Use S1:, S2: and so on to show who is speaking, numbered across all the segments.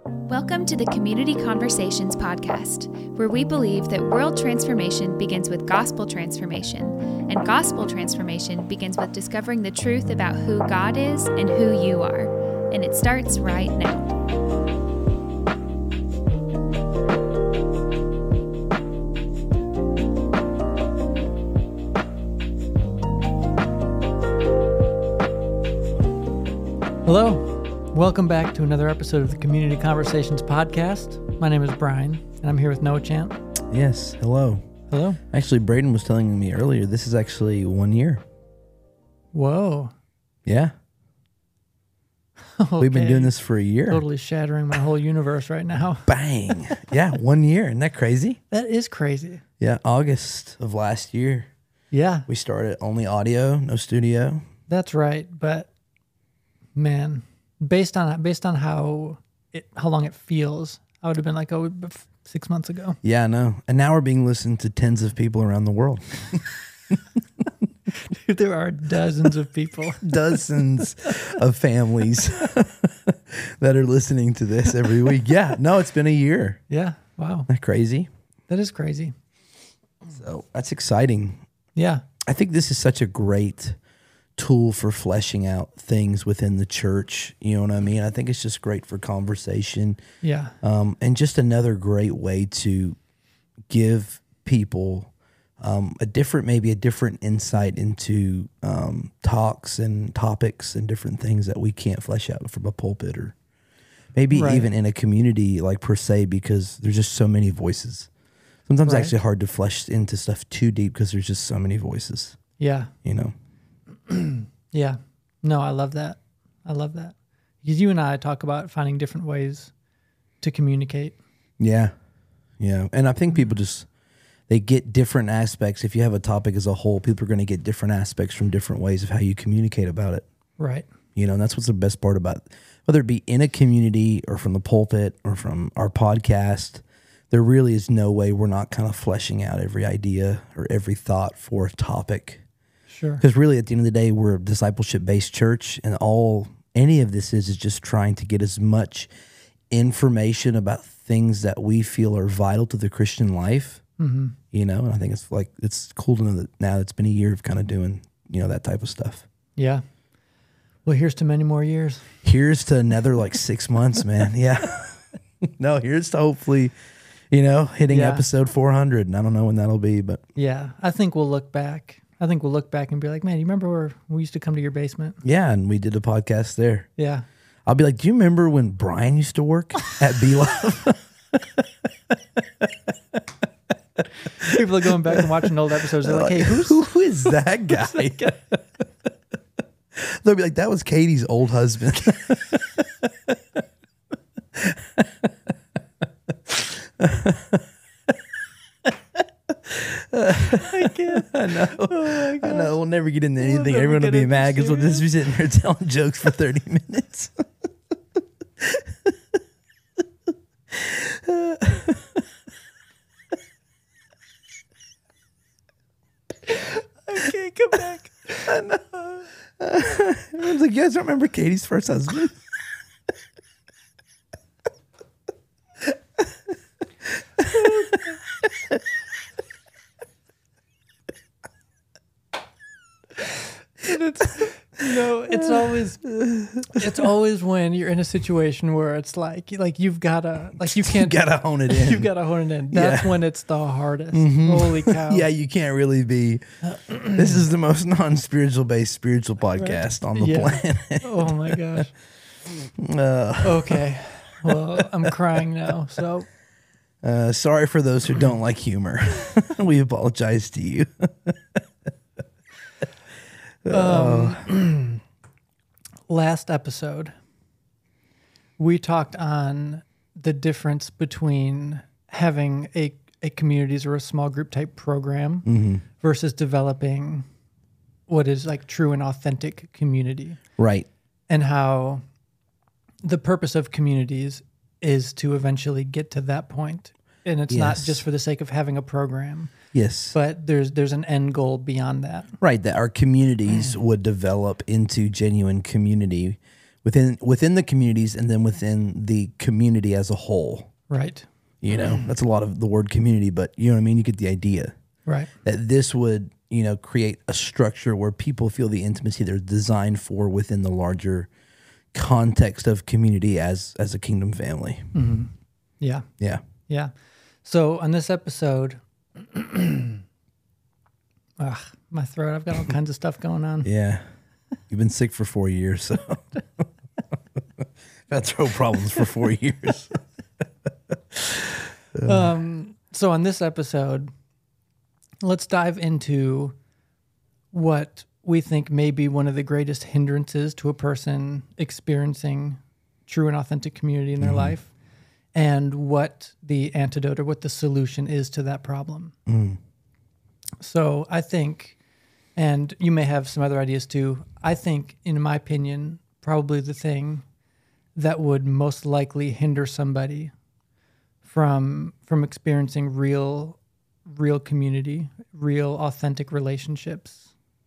S1: Welcome to the Community Conversations podcast, where we believe that world transformation begins with gospel transformation, and gospel transformation begins with discovering the truth about who God is and who you are. And it starts right now.
S2: Hello. Welcome back to another episode of the Community Conversations podcast. My name is Brian, and I'm here with Noah Chant.
S3: Yes, hello.
S2: Hello.
S3: Actually, Braden was telling me earlier, this is actually 1 year.
S2: Whoa.
S3: Yeah.
S2: Okay.
S3: We've been doing this for a year.
S2: Totally shattering my whole universe right now.
S3: Bang. Yeah, 1 year. Isn't that crazy?
S2: That is crazy.
S3: Yeah, August of last year.
S2: Yeah,
S3: We started only audio, no studio.
S2: that's right. But man, based on how long it feels, I would have been like, 6 months ago.
S3: Yeah, I know. And now we're being listened to tens of people around the world.
S2: Dude, there are dozens of people.
S3: Dozens of families that are listening to this every week. Yeah, no, it's been a year.
S2: Yeah. Wow.
S3: Isn't that crazy?
S2: That is crazy.
S3: So that's exciting.
S2: Yeah.
S3: I think this is such a great tool for fleshing out things within the church. You know what I mean? I think it's just great for conversation.
S2: Yeah.
S3: And just another great way to give people maybe a different insight into talks and topics and different things that we can't flesh out from a pulpit or maybe
S2: Right.
S3: even in a community like per se, because there's just so many voices. Sometimes
S2: Right.
S3: it's actually hard to flesh into stuff too deep because there's just so many voices,
S2: Yeah.
S3: you know?
S2: Yeah. No, I love that. I love that. Because you and I talk about finding different ways to communicate.
S3: Yeah. Yeah. And I think people they get different aspects. If you have a topic as a whole, people are going to get different aspects from different ways of how you communicate about it.
S2: Right.
S3: You know, and that's what's the best part about it. Whether it be in a community or from the pulpit or from our podcast, there really is no way we're not kind of fleshing out every idea or every thought for a topic.
S2: Sure.
S3: Because really, at the end of the day, we're a discipleship-based church, and all any of this is just trying to get as much information about things that we feel are vital to the Christian life.
S2: Mm-hmm.
S3: You know, and I think it's cool to know that now it's been a year of kind of doing, that type of stuff.
S2: Yeah. Well, here's to many more years.
S3: Here's to another 6 months, man. Yeah. No, here's to hopefully, hitting
S2: Yeah.
S3: episode 400. And I don't know when that'll be, but
S2: Yeah. I think we'll look back and be like, man, you remember where we used to come to your basement?
S3: yeah, and we did a podcast there.
S2: Yeah.
S3: I'll be like, do you remember when Brian used to work at B-Love?
S2: People are going back and watching old episodes. They're like, hey,
S3: who is that guy? They'll be like, that was Katie's old husband.
S2: I can't.
S3: I know.
S2: Oh my
S3: I know. We'll never get into anything.
S2: never
S3: Everyone will
S2: get
S3: be
S2: into
S3: mad because we'll just be
S2: serious.
S3: sitting here telling jokes for 30 minutes.
S2: I can't come back.
S3: I know. Everyone's like, you guys don't remember Katie's first husband?
S2: It's always when you're in a situation where it's like you can't
S3: You gotta hone it in.
S2: you gotta hone it in. That's
S3: Yeah.
S2: when it's the hardest. Holy cow.
S3: Yeah, you can't really be. This is the most non-spiritual based spiritual podcast on the
S2: Yeah.
S3: planet.
S2: Oh my gosh.
S3: Uh,
S2: Okay. Well, I'm crying now. So
S3: sorry for those who don't like humor. We apologize to you.
S2: last episode we talked on the difference between having a communities or a small group type program versus developing what is like true and authentic community,
S3: Right.
S2: and how the purpose of communities is to eventually get to that point. And it's not
S3: Yes.
S2: just for the sake of having a program,
S3: Yes.
S2: but there's an end goal beyond that.
S3: Right. That our communities would develop into genuine community within the communities, and then within the community as a whole.
S2: Right.
S3: You know, that's a lot of the word community, but you know what I mean? You get the idea.
S2: Right.
S3: That this would, you know, create a structure where people feel the intimacy they're designed for within the larger context of community as a kingdom family.
S2: Mm-hmm. Yeah.
S3: Yeah.
S2: Yeah. So on this episode, my throat, I've got all kinds of stuff going on.
S3: Yeah. You've been sick for 4 years, so had throat problems for 4 years.
S2: So on this episode, let's dive into what we think may be one of the greatest hindrances to a person experiencing true and authentic community in their life, and what the antidote or what the solution is to that problem. So I think, and you may have some other ideas too, I think, in my opinion, probably the thing that would most likely hinder somebody from experiencing real community, real authentic relationships,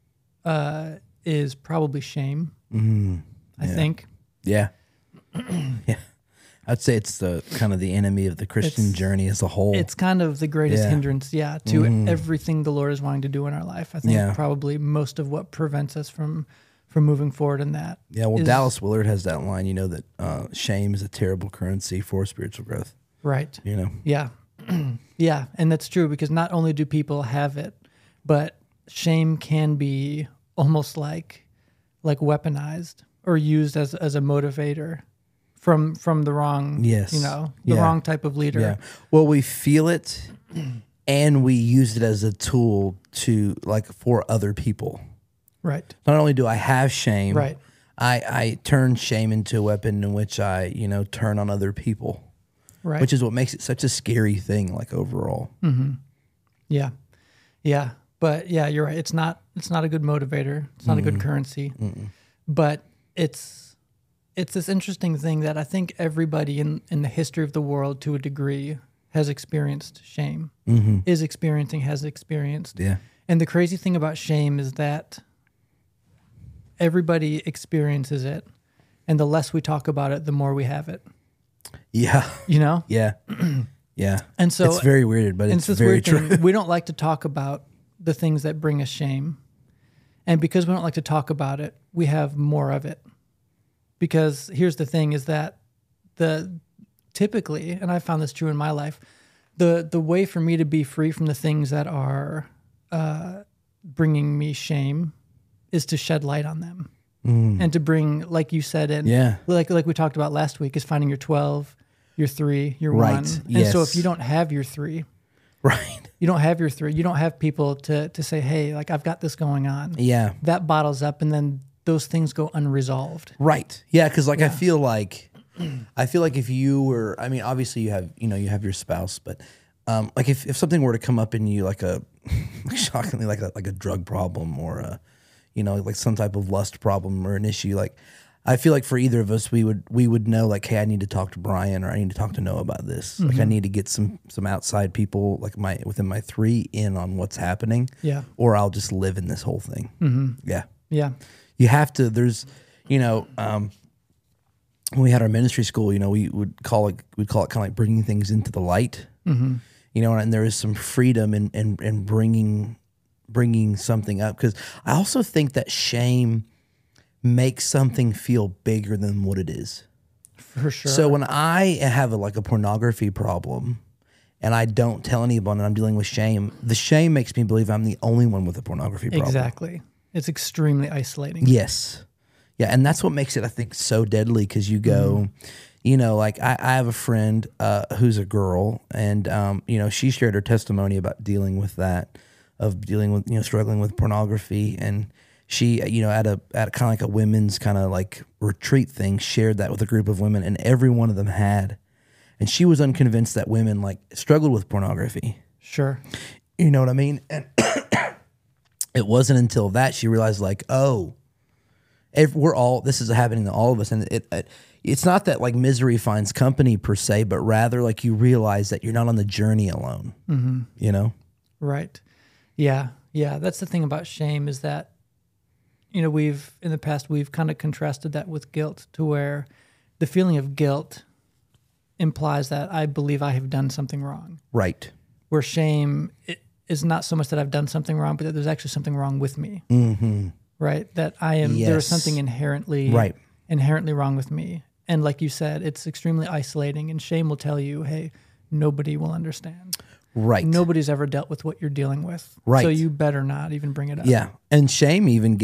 S2: is probably shame. I think.
S3: Yeah. Yeah. I'd say it's the kind of the enemy of the Christian journey as a whole.
S2: It's kind of the greatest hindrance, to everything the Lord is wanting to do in our life. I think probably most of what prevents us from moving forward in that.
S3: Yeah, well, Dallas Willard has that line, you know, that shame is a terrible currency for spiritual growth.
S2: Right.
S3: You know?
S2: Yeah. Yeah, and that's true, because not only do people have it, but shame can be almost like weaponized or used as a motivator from the wrong, the wrong type of leader.
S3: Yeah. Well, we feel it and we use it as a tool to, like, for other people.
S2: Right.
S3: Not only do I have shame,
S2: right,
S3: I turn shame into a weapon in which I, turn on other people.
S2: Right.
S3: Which is what makes it such a scary thing, like, overall.
S2: Mm-hmm. Yeah. Yeah. But yeah, you're right. It's not a good motivator. It's not a good currency. But it's this interesting thing that I think everybody in the history of the world, to a degree, has experienced shame, has experienced.
S3: Yeah.
S2: And the crazy thing about shame is that everybody experiences it, and the less we talk about it, the more we have it.
S3: Yeah.
S2: You know?
S3: Yeah. Yeah.
S2: And so
S3: it's very weird, but it's very true.
S2: We don't like to talk about the things that bring us shame. And because we don't like to talk about it, we have more of it. Because here's the thing, is that typically, and I found this true in my life, the way for me to be free from the things that are bringing me shame is to shed light on them. And to bring, like you said, and like we talked about last week, is finding your 12, your 3, your 1. And so if you don't have your 3, you don't have your 3, you don't have people to say, hey, like, I've got this going on.
S3: Yeah.
S2: That bottles up, and then those things go unresolved.
S3: Right. Yeah, because I feel like if you were, I mean, obviously you have your spouse, but like if something were to come up in you, like shockingly, like a drug problem, or like some type of lust problem or an issue, like, I feel like for either of us, we would know, like, hey, I need to talk to Brian, or I need to talk to Noah about this. Like, I need to get some outside people, like within my 3, in on what's happening.
S2: Yeah.
S3: Or I'll just live in this whole thing. Yeah.
S2: Yeah.
S3: You have to. There's, when we had our ministry school, we'd call it kind of like bringing things into the light. And there is some freedom in bringing something up, because I also think that shame makes something feel bigger than what it is.
S2: For sure.
S3: So when I have a pornography problem and I don't tell anyone and I'm dealing with shame, the shame makes me believe I'm the only one with a pornography problem.
S2: Exactly. It's extremely isolating.
S3: Yes. Yeah, and that's what makes it, I think, so deadly, because you go, like I have a friend who's a girl, and she shared her testimony about dealing with that, of dealing with, struggling with pornography, and she, at kind of like a women's kind of like retreat thing, shared that with a group of women, and every one of them had. And she was unconvinced that women like struggled with pornography.
S2: Sure.
S3: You know what I mean? And it wasn't until that she realized, like, oh, this is happening to all of us. And it's not that like misery finds company per se, but rather like you realize that you're not on the journey alone,
S2: Right. Yeah. Yeah. That's the thing about shame, is that, we've in the past we've kind of contrasted that with guilt, to where the feeling of guilt implies that I believe I have done something wrong.
S3: Right.
S2: Where shame is not so much that I've done something wrong, but that there's actually something wrong with me.
S3: Mm-hmm.
S2: Right? That I am, there is something inherently wrong with me. And like you said, it's extremely isolating, and shame will tell you, hey, nobody will understand.
S3: Right.
S2: Nobody's ever dealt with what you're dealing with.
S3: Right.
S2: So you better not even bring it up.
S3: Yeah. And shame even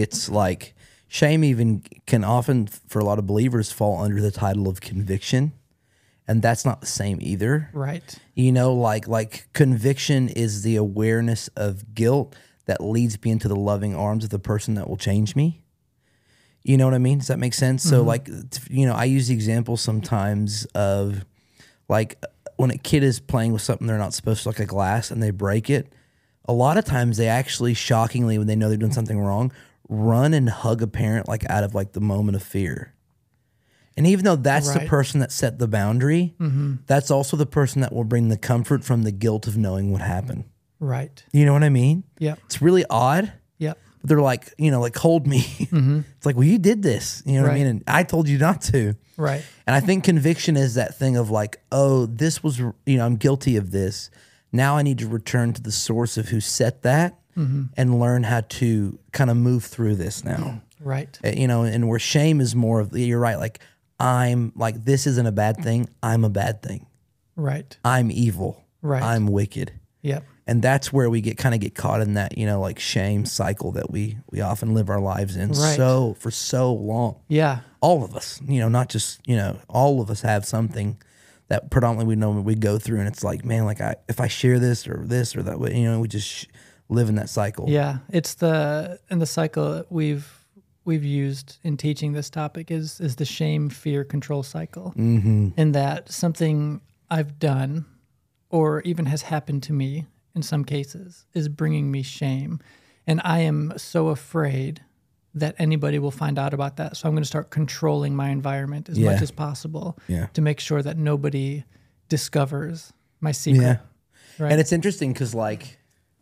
S3: can often, for a lot of believers, fall under the title of conviction. And that's not the same either.
S2: Right.
S3: Like conviction is the awareness of guilt that leads me into the loving arms of the person that will change me. You know what I mean? Does that make sense? Mm-hmm. So I use the example sometimes of like when a kid is playing with something they're not supposed to, like a glass, and they break it. A lot of times they actually, shockingly, when they know they're doing something wrong, run and hug a parent like out of like the moment of fear. And even though that's the person that set the boundary, that's also the person that will bring the comfort from the guilt of knowing what happened.
S2: Right.
S3: You know what I mean?
S2: Yeah.
S3: It's really odd.
S2: Yeah.
S3: But they're like, like, hold me. It's like, well, you did this. You know what I mean? And I told you not to.
S2: Right.
S3: And I think conviction is that thing of like, oh, this was, I'm guilty of this. Now I need to return to the source of who set that and learn how to kind of move through this now.
S2: Right.
S3: And where shame is more of, you're right, like, I'm like, this isn't a bad thing. I'm a bad thing.
S2: Right.
S3: I'm evil.
S2: Right.
S3: I'm wicked.
S2: Yep.
S3: And that's where we get caught in that, like shame cycle that we often live our lives in for so long.
S2: Yeah.
S3: All of us, not just, all of us have something that predominantly we know we go through, and it's like, man, like if I share this or that way, we just live in that cycle.
S2: Yeah. It's the cycle that we've used in teaching this topic is the shame, fear, control cycle. Mm-hmm. And that something I've done or even has happened to me in some cases is bringing me shame. And I am so afraid that anybody will find out about that. So I'm going to start controlling my environment as much as possible to make sure that nobody discovers my secret.
S3: Yeah.
S2: Right?
S3: And it's interesting because like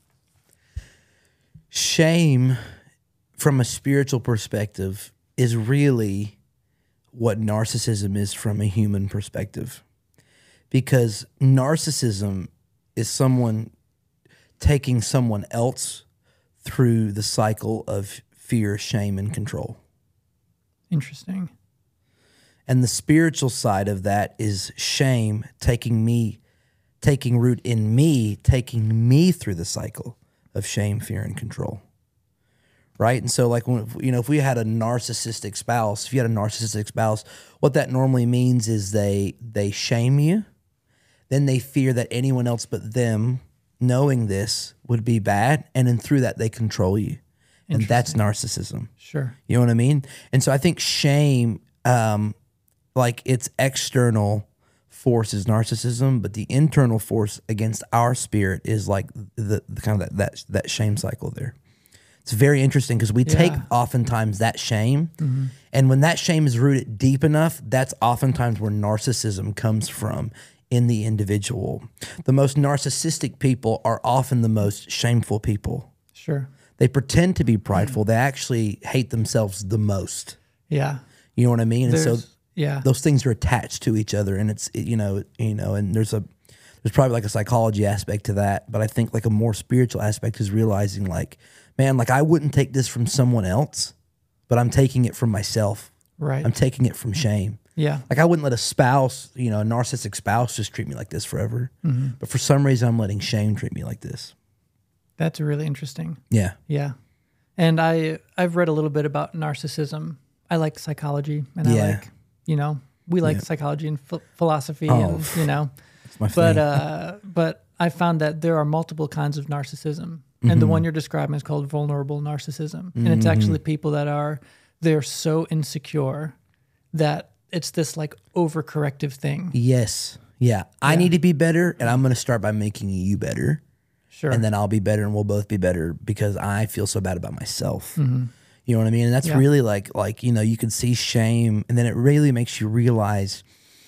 S3: shame from a spiritual perspective is really what narcissism is from a human perspective. Because narcissism is someone taking someone else through the cycle of fear, shame, and control.
S2: Interesting.
S3: And the spiritual side of that is shame taking root in me, taking me through the cycle of shame, fear, and control. Right? And so like, if we had a narcissistic spouse, what that normally means is they shame you. Then they fear that anyone else but them knowing this would be bad. And then through that, they control you. And that's narcissism.
S2: Sure.
S3: You know what I mean? And so I think shame, like its external force is narcissism, but the internal force against our spirit is like the kind of that shame cycle there. It's very interesting because we take oftentimes that shame, and when that shame is rooted deep enough, that's oftentimes where narcissism comes from in the individual. The most narcissistic people are often the most shameful people.
S2: Sure.
S3: They pretend to be prideful. They actually hate themselves the most.
S2: Yeah.
S3: You know what I mean? And so
S2: yeah,
S3: those things are attached to each other, and it's, and there's probably like a psychology aspect to that, but I think like a more spiritual aspect is realizing like, man, like I wouldn't take this from someone else, but I'm taking it from myself.
S2: Right.
S3: I'm taking it from shame.
S2: Yeah.
S3: Like I wouldn't let a spouse, a narcissistic spouse just treat me like this forever. Mm-hmm. But for some reason, I'm letting shame treat me like this.
S2: That's really interesting.
S3: Yeah.
S2: Yeah. And I've read a little bit about narcissism. I like psychology, and I like, we like psychology and philosophy, and,
S3: It's my thing.
S2: But I found that there are multiple kinds of narcissism. And the one you're describing is called vulnerable narcissism. And it's actually people that they're so insecure that it's this like overcorrective thing.
S3: Yes. Yeah. I need to be better, and I'm going to start by making you better.
S2: Sure.
S3: And then I'll be better, and we'll both be better because I feel so bad about myself. Mm-hmm. You know what I mean? And that's really like, you can see shame, and then it really makes you realize,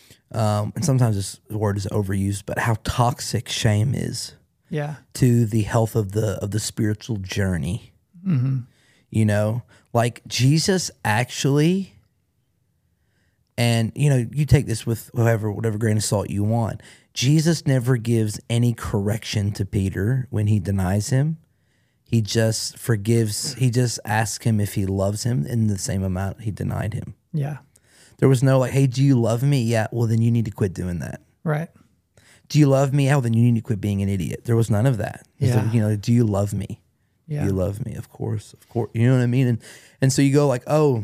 S3: and sometimes this word is overused, but how toxic shame is.
S2: Yeah.
S3: To the health of the spiritual journey. Mm-hmm. You know, like Jesus actually, and you know, you take this with whatever grain of salt you want. Jesus never gives any correction to Peter when he denies him. He just forgives. He just asks him if he loves him in the same amount he denied him.
S2: Yeah.
S3: There was no like, hey, do you love me? Yeah, well, then you need to quit doing that.
S2: Right.
S3: Do you love me? Oh, then you need to quit being an idiot. There was none of that.
S2: Yeah.
S3: You know, do you love me?
S2: Yeah.
S3: Do you love me? Of course. You know what I mean? And so you go like, oh,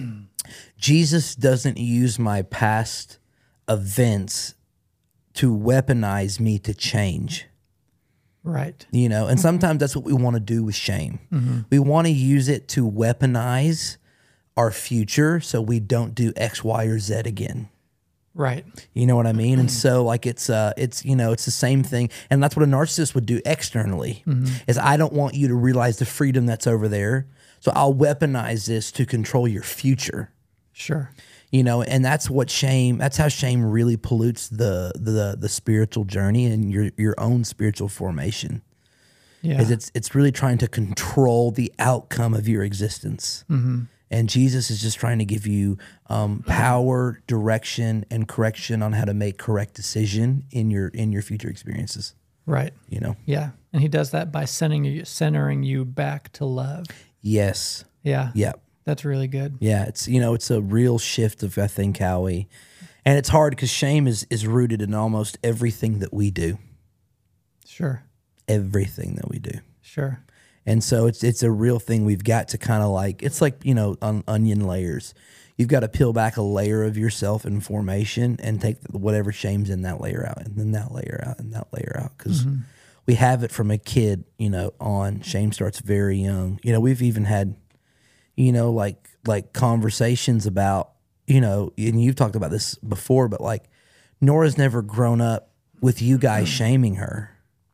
S3: Jesus doesn't use my past events to weaponize me to change.
S2: Right.
S3: You know, and sometimes that's what we want to do with shame. Mm-hmm. We want to use it to weaponize our future so we don't do X, Y, or Z again.
S2: Right.
S3: You know what I mean? And so like it's you know, it's the same thing. And that's what a narcissist would do externally is I don't want you to realize the freedom that's over there. So I'll weaponize this to control your future.
S2: Sure.
S3: You know, and that's how shame really pollutes the spiritual journey and your own spiritual formation.
S2: Yeah.
S3: Is it's really trying to control the outcome of your existence. Mm-hmm. And Jesus is just trying to give you power, direction, and correction on how to make correct decision in your future experiences.
S2: Right.
S3: You know?
S2: Yeah. And he does that by centering you back to love.
S3: Yes.
S2: Yeah.
S3: Yeah.
S2: That's really good.
S3: Yeah. It's, you know, it's a real shift of, I think, and it's hard because shame is rooted in almost everything that we do.
S2: Sure.
S3: Everything that we do.
S2: Sure.
S3: And so it's a real thing. We've got to kind of like, it's like, you know, onion layers. You've got to peel back a layer of yourself in formation and take whatever shame's in that layer out, and then that layer out, and that layer out. Because we have it from a kid, you know, on. Shame starts very young. You know, we've even had, you know, like conversations about, you know, and you've talked about this before, but like Nora's never grown up with you guys shaming her.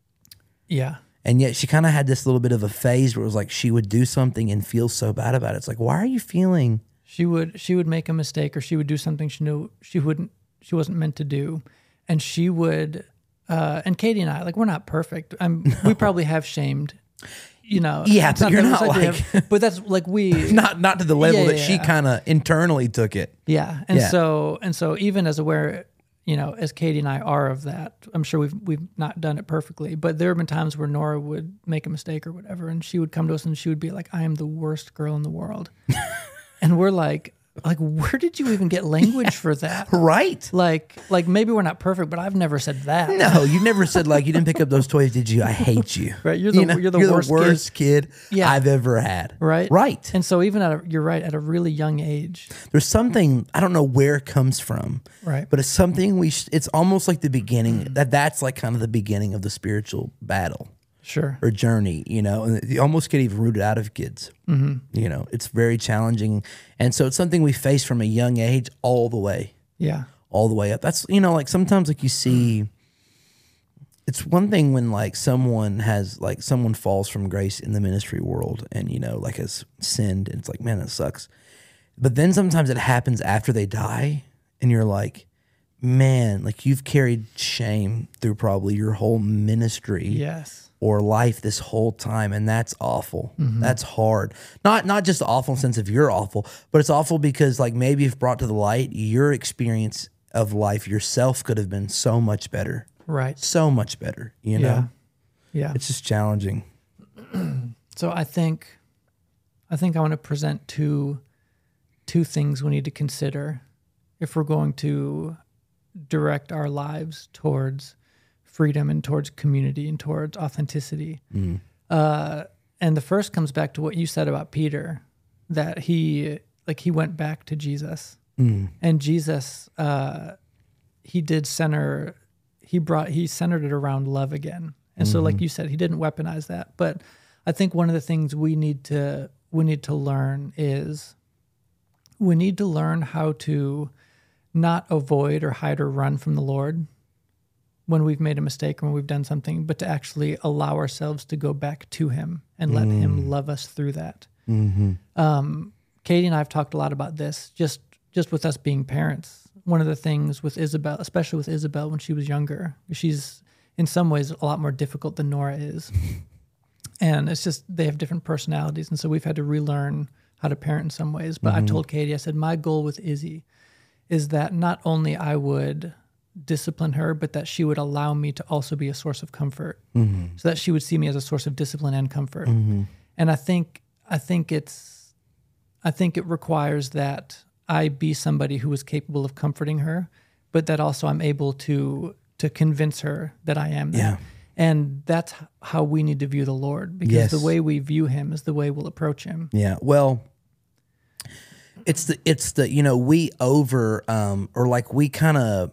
S2: Yeah.
S3: And yet she kind of had this little bit of a phase where it was like she would do something and feel so bad about it. It's like, why are you feeling?
S2: She would make a mistake, or she would do something she knew she wasn't meant to do, and she would. And Katie and I, like, we're not perfect. We probably have shamed, you know.
S3: Yeah, but you're not like.
S2: But that's like we
S3: not to the level that she kind of internally took it.
S2: Yeah, and so even as aware, you know, as Katie and I are of that, I'm sure we've not done it perfectly, but there have been times where Nora would make a mistake or whatever, and she would come to us and she would be like, "I am the worst girl in the world," and we're like, where did you even get language for that?
S3: Right.
S2: Like maybe we're not perfect, but I've never said that.
S3: No, you've never said like, you didn't pick up those toys, did you? I hate you.
S2: Right. You're the worst
S3: kid I've ever had.
S2: Right.
S3: Right.
S2: And so even you're right, at a really young age.
S3: There's something, I don't know where it comes from.
S2: Right.
S3: But it's something it's almost like the beginning, that's like kind of the beginning of the spiritual battle.
S2: Sure.
S3: Or journey, you know, and you almost get even rooted out of kids. Mm-hmm. You know, it's very challenging. And so it's something we face from a young age all the way.
S2: Yeah.
S3: All the way up. That's, you know, like sometimes like you see, it's one thing when like someone falls from grace in the ministry world and, you know, like has sinned, and it's like, man, that sucks. But then sometimes it happens after they die and you're like, man, like you've carried shame through probably your whole ministry.
S2: Yes.
S3: Or life this whole time, and that's awful. Mm-hmm. That's hard. Not just the awful sense of you're awful, but it's awful because like maybe if brought to the light, your experience of life yourself could have been so much better.
S2: Right.
S3: So much better, you know?
S2: Yeah.
S3: It's just challenging.
S2: So I think I want to present two things we need to consider if we're going to direct our lives towards freedom and towards community and towards authenticity. And the first comes back to what you said about Peter, that he went back to Jesus, and Jesus, he centered it around love again. And so like you said, he didn't weaponize that. But I think one of the things we need to learn is we need to learn how to not avoid or hide or run from the Lord when we've made a mistake or when we've done something, but to actually allow ourselves to go back to him and let him love us through that. Mm-hmm. Katie and I have talked a lot about this, just with us being parents. One of the things with Isabel, especially with Isabel when she was younger, she's in some ways a lot more difficult than Nora is. And it's just, they have different personalities. And so we've had to relearn how to parent in some ways. But I told Katie, I said, my goal with Izzy is that not only I would discipline her, but that she would allow me to also be a source of comfort, so that she would see me as a source of discipline and comfort. And I think it requires that I be somebody who is capable of comforting her, but that also I'm able to convince her that I am that.
S3: Yeah.
S2: And that's how we need to view the Lord, because the way we view him is the way we'll approach him.
S3: Yeah. Well, it's the we over or like we kind of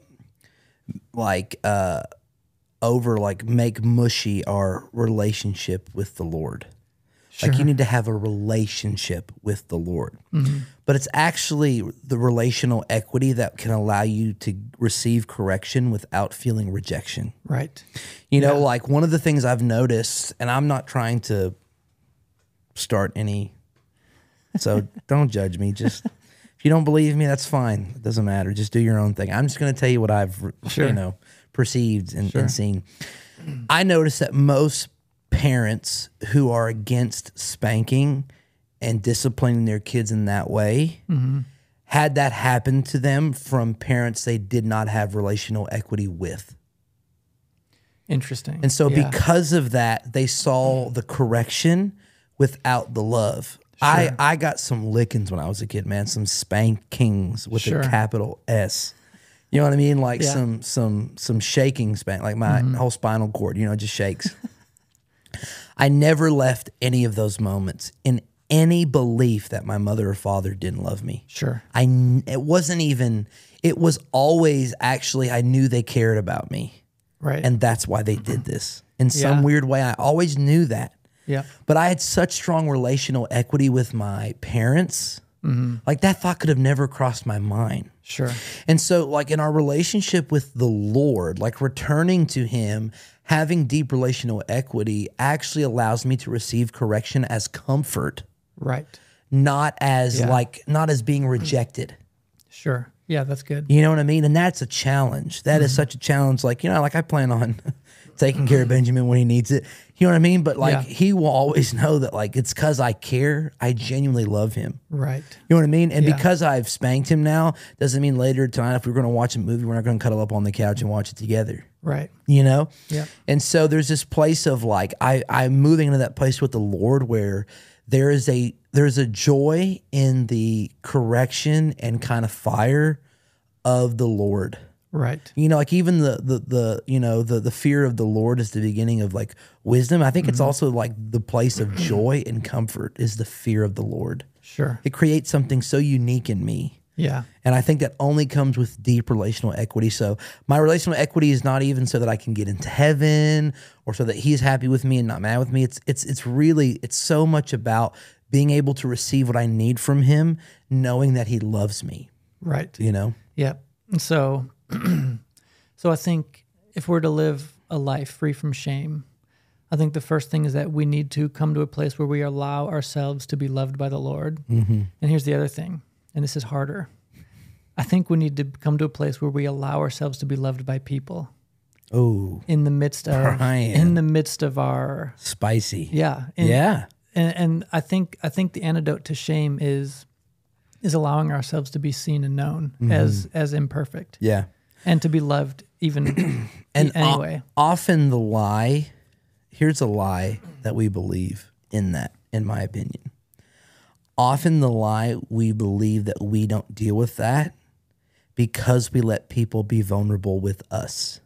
S3: like over like make mushy our relationship with the Lord. Like you need to have a relationship with the Lord. But it's actually the relational equity that can allow you to receive correction without feeling rejection.
S2: Right.
S3: You know, like one of the things I've noticed, and I'm not trying to start any, so don't judge me. Just if you don't believe me, that's fine. It doesn't matter. Just do your own thing. I'm just going to tell you what I've, perceived and seen. I noticed that most parents who are against spanking and disciplining their kids in that way had that happen to them from parents they did not have relational equity with.
S2: Interesting.
S3: And so because of that, they saw the correction without the love. I got some lickings when I was a kid, man, some spankings with a capital S. You know what I mean? Like some shaking spank, like my whole spinal cord, just shakes. I never left any of those moments in any belief that my mother or father didn't love me.
S2: Sure.
S3: It was always actually, I knew they cared about me.
S2: Right.
S3: And that's why they did this. In some weird way, I always knew that.
S2: Yeah.
S3: But I had such strong relational equity with my parents. Like that thought could have never crossed my mind.
S2: Sure.
S3: And so like in our relationship with the Lord, like returning to him, having deep relational equity actually allows me to receive correction as comfort. Right. Not as not as being rejected.
S2: Sure. Yeah, that's good.
S3: You know what I mean? And that's a challenge. That is such a challenge. Like, like I plan on taking care of Benjamin when he needs it. You know what I mean? But like he will always know that like it's because I care. I genuinely love him.
S2: Right.
S3: You know what I mean? And because I've spanked him now, doesn't mean later tonight if we're going to watch a movie, we're not going to cuddle up on the couch and watch it together.
S2: Right.
S3: Yeah.
S2: And
S3: so there's this place of like I'm moving into that place with the Lord where there's a joy in the correction and kind of fire of the Lord.
S2: Right.
S3: Like even the fear of the Lord is the beginning of like wisdom. I think it's also like the place of joy and comfort is the fear of the Lord.
S2: Sure.
S3: It creates something so unique in me.
S2: Yeah. And
S3: I think that only comes with deep relational equity. So my relational equity is not even so that I can get into heaven or so that he's happy with me and not mad with me. It's really so much about being able to receive what I need from him, knowing that he loves me.
S2: Right.
S3: Yeah.
S2: And so I think if we're to live a life free from shame, I think the first thing is that we need to come to a place where we allow ourselves to be loved by the Lord. And here's the other thing, and this is harder. I think we need to come to a place where we allow ourselves to be loved by people.
S3: Oh,
S2: in the midst of our
S3: spicy.
S2: Yeah. And I think the antidote to shame is allowing ourselves to be seen and known as imperfect. Yeah. And to be loved even anyway.
S3: Often here's a lie that we believe in that, in my opinion. Often the lie we believe that we don't deal with that because we let people be vulnerable with us.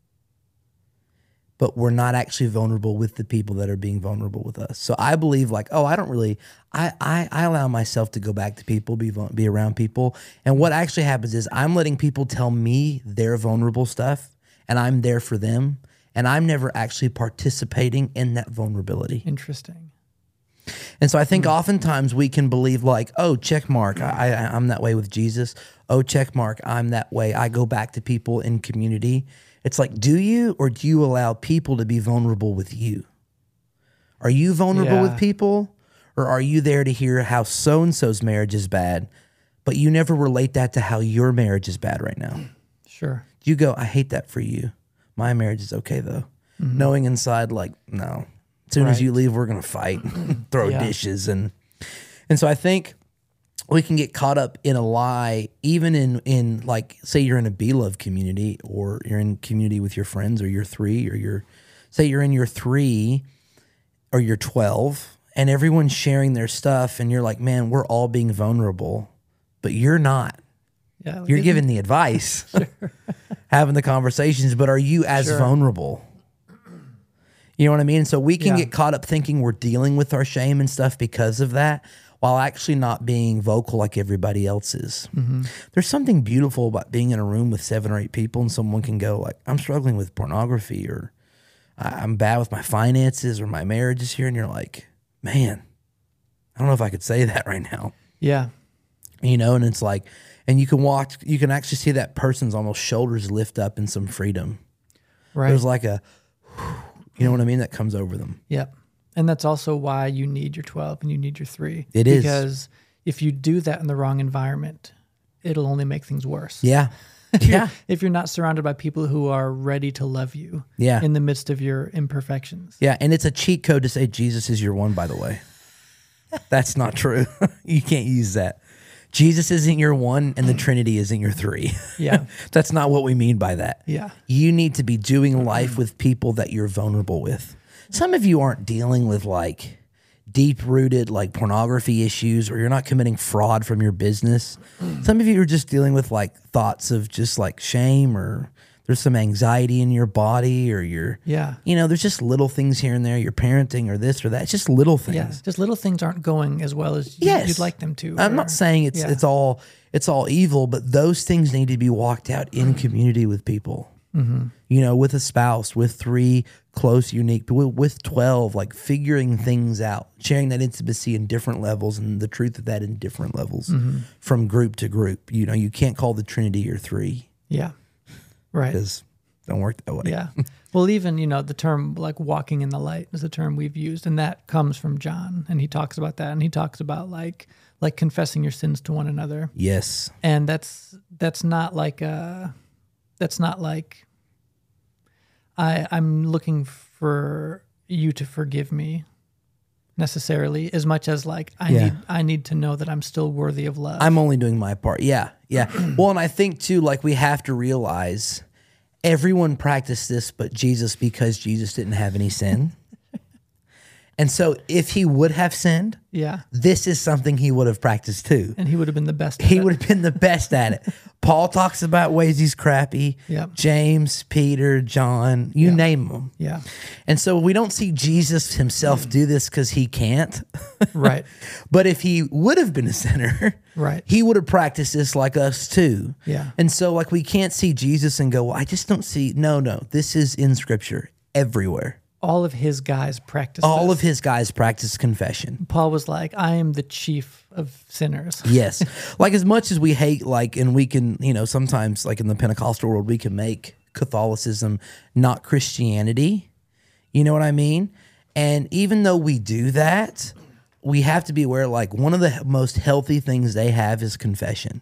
S3: But we're not actually vulnerable with the people that are being vulnerable with us. So I believe like, I don't really, I allow myself to go back to people, be around people. And what actually happens is I'm letting people tell me their vulnerable stuff and I'm there for them. And I'm never actually participating in that vulnerability.
S2: Interesting.
S3: And so I think oftentimes we can believe like, check mark, I'm that way with Jesus. Check mark, I'm that way. I go back to people in community. It's like, do you or do you allow people to be vulnerable with you? Are you vulnerable with people? Or are you there to hear how so-and-so's marriage is bad, but you never relate that to how your marriage is bad right now?
S2: Sure.
S3: You go, I hate that for you. My marriage is okay though. Knowing inside like, no, As soon as
S2: Right.
S3: you leave, we're going to fight, throw
S2: Yeah.
S3: dishes. And so I think we can get caught up in a lie, even in like, say you're in a Beloved community, or you're in community with your friends, or you're 3, or say you're in your 3 or you're 12, and everyone's sharing their stuff, and you're like, man, we're all being vulnerable, but you're not.
S2: Yeah.
S3: You're giving the advice, having the conversations, but are you as
S2: Sure.
S3: vulnerable? You know what I mean? So we can
S2: Yeah.
S3: get caught up thinking we're dealing with our shame and stuff because of that, while actually not being vocal like everybody else is.
S2: Mm-hmm.
S3: There's something beautiful about being in a room with 7 or 8 people, and someone can go like, I'm struggling with pornography, or I'm bad with my finances, or my marriage is here. And you're like, man, I don't know if I could say that right now.
S2: Yeah.
S3: You know, and it's like, and you can actually see that person's almost shoulders lift up in some freedom.
S2: Right.
S3: There's like a, you know what I mean, that comes over them.
S2: Yep. And that's also why you need your 12 and you need your 3.
S3: It is.
S2: Because if you do that in the wrong environment, it'll only make things worse.
S3: Yeah.
S2: Yeah. If you're not surrounded by people who are ready to love you
S3: Yeah.
S2: in the midst of your imperfections.
S3: Yeah. And it's a cheat code to say Jesus is your one, by the way. That's not true. You can't use that. Jesus isn't your 1 and the Trinity isn't your 3.
S2: Yeah.
S3: That's not what we mean by that.
S2: Yeah.
S3: You need to be doing life with people that you're vulnerable with. Some of you aren't dealing with like deep-rooted like pornography issues, or you're not committing fraud from your business. Some of you are just dealing with like thoughts of just like shame, or there's some anxiety in your body, or
S2: Yeah.
S3: there's just little things here and there. You're parenting, or this or that. It's just little things.
S2: Yeah. Just little things aren't going as well as
S3: Yes.
S2: you'd like them to.
S3: I'm
S2: or-
S3: not saying it's all evil, but those things need to be walked out in community with people. Mm-hmm. With a spouse, with 3 close, unique, with 12, like figuring things out, sharing that intimacy in different levels, and the truth of that in different levels, from group to group. You can't call the Trinity your 3,
S2: Yeah. Right.
S3: because it don't work that way.
S2: Yeah. Well, even, the term like walking in the light is a term we've used, and that comes from John, and he talks about that, and he talks about like confessing your sins to one another.
S3: Yes.
S2: And that's not like I'm looking for you to forgive me necessarily, as much as like I need to know that I'm still worthy of love.
S3: I'm only doing my part. Yeah. Yeah. Well, and I think too, like, we have to realize everyone practiced this but Jesus, because Jesus didn't have any sin. And so if he would have sinned,
S2: Yeah.
S3: this is something he would have practiced too.
S2: And he would have been the best. At
S3: He
S2: it.
S3: would have been the best at it. Paul talks about ways he's crappy.
S2: Yep.
S3: James, Peter, John, you name them.
S2: Yeah.
S3: And so we don't see Jesus himself do this because he can't.
S2: Right.
S3: But if he would have been a sinner,
S2: Right.
S3: he would have practiced this like us too.
S2: Yeah.
S3: And so like we can't see Jesus and go, well, I just don't see. No, this is in Scripture everywhere.
S2: All of his guys practiced
S3: All
S2: this.
S3: of his guys practice confession.
S2: Paul was like, I am the chief of sinners.
S3: Yes. Like, as much as we hate, like, and we can, sometimes like in the Pentecostal world, we can make Catholicism not Christianity. You know what I mean? And even though we do that, we have to be aware, like, one of the most healthy things they have is confession.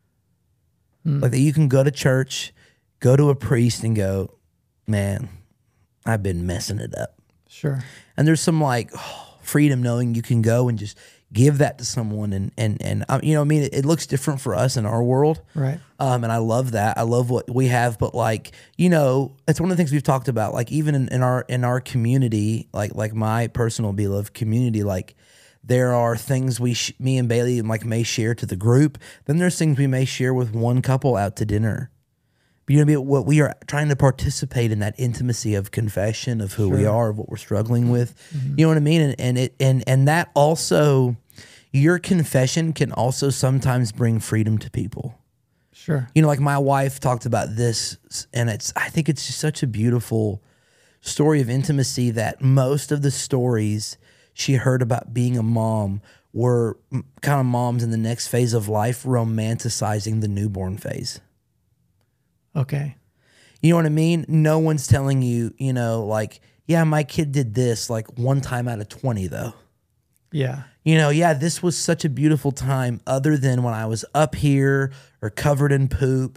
S3: Like, that you can go to church, go to a priest and go, man, I've been messing it up.
S2: Sure.
S3: And there's some like freedom knowing you can go and just give that to someone. And it looks different for us in our world.
S2: Right.
S3: And I love that. I love what we have, but like, it's one of the things we've talked about, like even in our community, like my personal Beloved community, like there are things me and Bailey may share to the group. Then there's things we may share with one couple out to dinner. What we are trying to participate in, that intimacy of confession of who we are, of what we're struggling with. You know what I mean? And that also, your confession can also sometimes bring freedom to people.
S2: Sure.
S3: Like my wife talked about this, and I think it's just such a beautiful story of intimacy, that most of the stories she heard about being a mom were kind of moms in the next phase of life romanticizing the newborn phase.
S2: Okay.
S3: You know what I mean? No one's telling you, like, yeah, my kid did this like one time out of 20 though.
S2: Yeah.
S3: This was such a beautiful time, other than when I was up here or covered in poop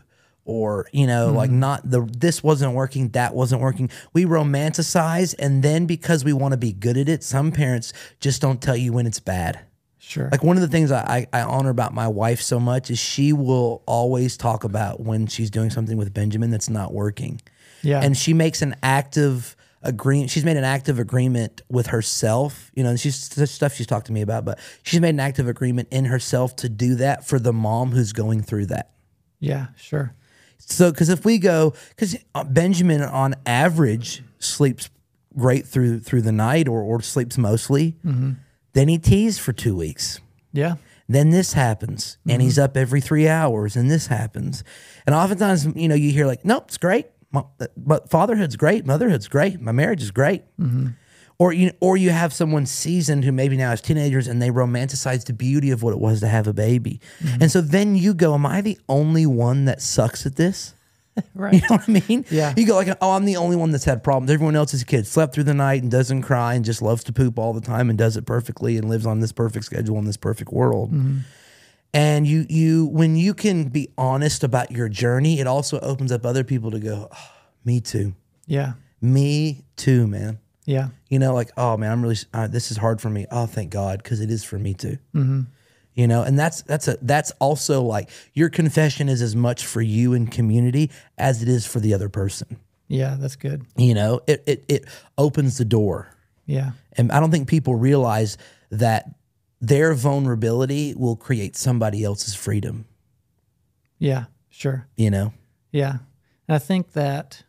S3: or, you know, like this wasn't working, that wasn't working. We romanticize, and then because we want to be good at it, some parents just don't tell you when it's bad.
S2: Sure.
S3: Like one of the things I honor about my wife so much is she will always talk about when she's doing something with Benjamin that's not working.
S2: Yeah.
S3: And she makes an active agreement. She's made an active agreement with herself. You know, there's stuff she's talked to me about, but she's made an active agreement in herself to do that for the mom who's going through that.
S2: Yeah, sure.
S3: So, because Benjamin on average sleeps great through the night or sleeps mostly. Mm-hmm. Then he teased for 2 weeks.
S2: Yeah.
S3: Then this happens, and he's up every 3 hours, and this happens. And oftentimes, you know, you hear like, nope, it's great. But fatherhood's great. Motherhood's great. My marriage is great. Mm-hmm. Or you have someone seasoned who maybe now has teenagers, and they romanticize the beauty of what it was to have a baby. Mm-hmm. And so then you go, am I the only one that sucks at this?
S2: Right.
S3: You know what I mean?
S2: Yeah.
S3: You go like, oh, I'm the only one that's had problems. Everyone else is a kid, slept through the night and doesn't cry and just loves to poop all the time and does it perfectly and lives on this perfect schedule in this perfect world. Mm-hmm. And you when you can be honest about your journey, it also opens up other people to go, oh, me too.
S2: Yeah.
S3: Me too, man.
S2: Yeah.
S3: You know, like, oh man, I'm really, this is hard for me. Oh, thank God, because it is for me too. Mm-hmm. You know, and that's also like your confession is as much for you and community as it is for the other person.
S2: Yeah, that's good.
S3: You know, it opens the door.
S2: Yeah.
S3: And I don't think people realize that their vulnerability will create somebody else's freedom.
S2: Yeah, sure.
S3: You know?
S2: Yeah. And I think that,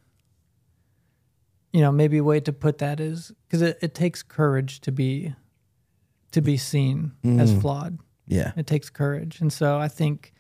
S2: you know, maybe a way to put that is, because it takes courage to be seen as flawed.
S3: Yeah.
S2: It takes courage. And so I think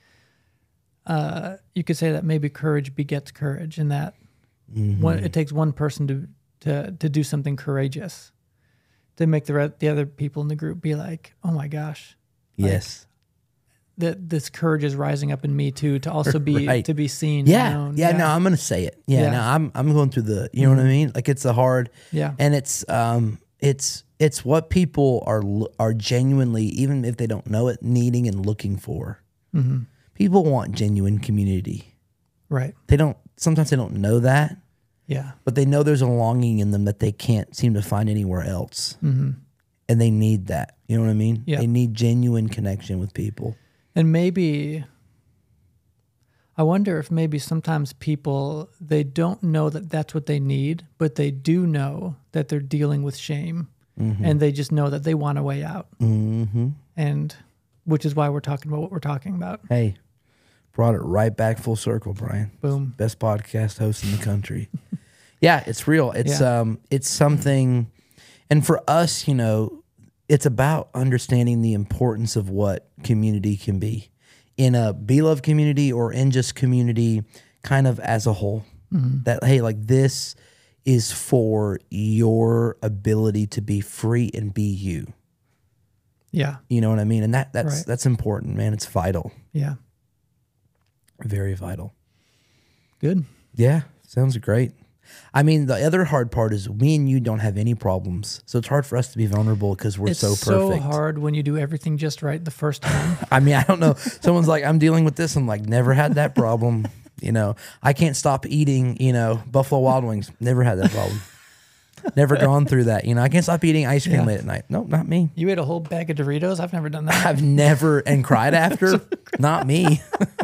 S2: you could say that maybe courage begets courage, and that it takes one person to do something courageous to make the other people in the group be like, oh my gosh.
S3: Yes.
S2: That this courage is rising up in me too, to also be
S3: Right.
S2: to be seen.
S3: Yeah.
S2: Known.
S3: Yeah. No, I'm going to say it. Yeah.
S2: Yeah.
S3: No, I'm going through the, you know what I mean? Like it's a hard,
S2: Yeah.
S3: and it's what people are genuinely, even if they don't know it, needing and looking for. Mm-hmm. People want genuine community.
S2: Right.
S3: Sometimes they don't know that,
S2: Yeah.
S3: but they know there's a longing in them that they can't seem to find anywhere else. Mm-hmm. And they need that. You know what I mean?
S2: Yeah.
S3: They need genuine connection with people.
S2: And maybe, I wonder if maybe sometimes people, they don't know that that's what they need, but they do know that they're dealing with shame. Mm-hmm. And they just know that they want a way out. Mm-hmm. And which is why we're talking about what we're talking about.
S3: Hey, brought it right back full circle, Brian.
S2: Boom.
S3: Best podcast host in the country. Yeah, it's real. It's it's something, and for us, you know, it's about understanding the importance of what community can be in a beloved community or in just community kind of as a whole. Mm-hmm. That, hey, like this is for your ability to be free and be you.
S2: Yeah.
S3: You know what I mean? And that's
S2: Right.
S3: that's important, man. It's vital.
S2: Yeah.
S3: Very vital.
S2: Good.
S3: Yeah, sounds great. I mean, the other hard part is me and you don't have any problems. So it's hard for us to be vulnerable because we're
S2: It's
S3: so perfect.
S2: so hard when you do everything just right the first time.
S3: I mean, I don't know. Someone's like, I'm dealing with this. I'm like, never had that problem. You know, I can't stop eating, you know, Buffalo Wild Wings. Never had that problem. Never gone through that. You know, I can't stop eating ice cream
S2: Yeah.
S3: late at night. Nope, not me.
S2: You ate a whole bag of Doritos? I've never done that.
S3: I've never, and cried after. Not me.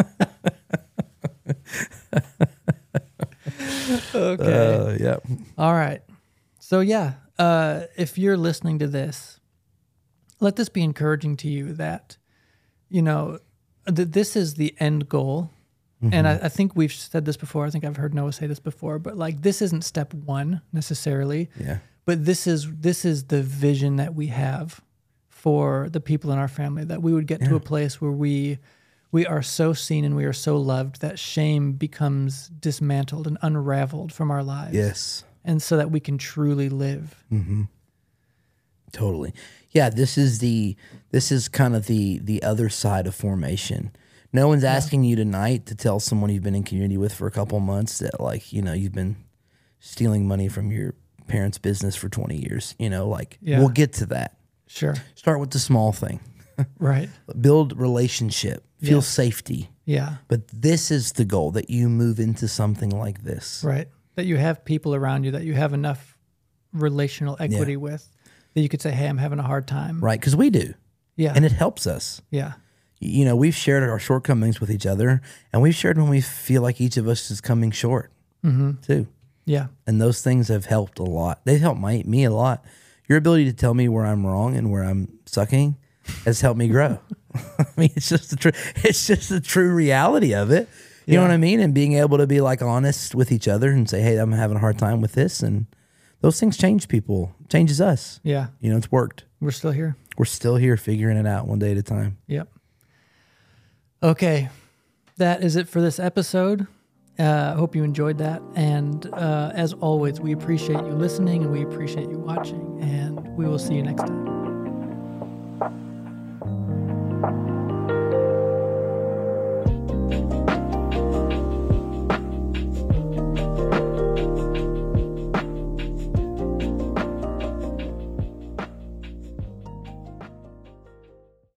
S2: Okay.
S3: Yeah.
S2: All right. So yeah, if you're listening to this, let this be encouraging to you that, you know, that this is the end goal. Mm-hmm. And I think we've said this before. I think I've heard Noah say this before, but like this isn't step one necessarily.
S3: Yeah.
S2: But this is the vision that we have for the people in our family, that we would get to a place where we are so seen and we are so loved that shame becomes dismantled and unraveled from our lives.
S3: Yes.
S2: And so that we can truly live.
S3: Mm-hmm. Totally. Yeah, this is kind of the other side of formation. No one's asking you tonight to tell someone you've been in community with for a couple of months that, like, you know, you've been stealing money from your parents' business for 20 years. You know, like, we'll get to that.
S2: Sure.
S3: Start with the small thing.
S2: Right.
S3: Build relationship. Feel safety.
S2: Yeah.
S3: But this is the goal, that you move into something like this.
S2: Right. That you have people around you that you have enough relational equity with that you could say, hey, I'm having a hard time.
S3: Right. Because we do.
S2: Yeah.
S3: And it helps us.
S2: Yeah.
S3: You know, we've shared our shortcomings with each other, and we've shared when we feel like each of us is coming short too.
S2: Yeah.
S3: And those things have helped a lot. They've helped me a lot. Your ability to tell me where I'm wrong and where I'm sucking has helped me grow. I mean, it's just the true reality of it. You know what I mean? And being able to be like honest with each other and say, hey, I'm having a hard time with this. And those things change people, changes us.
S2: Yeah.
S3: You know, it's worked.
S2: We're still here.
S3: We're still here figuring it out one day at a time.
S2: Yep. Okay. That is it for this episode. Hope you enjoyed that. And as always, we appreciate you listening and we appreciate you watching. And we will see you next time.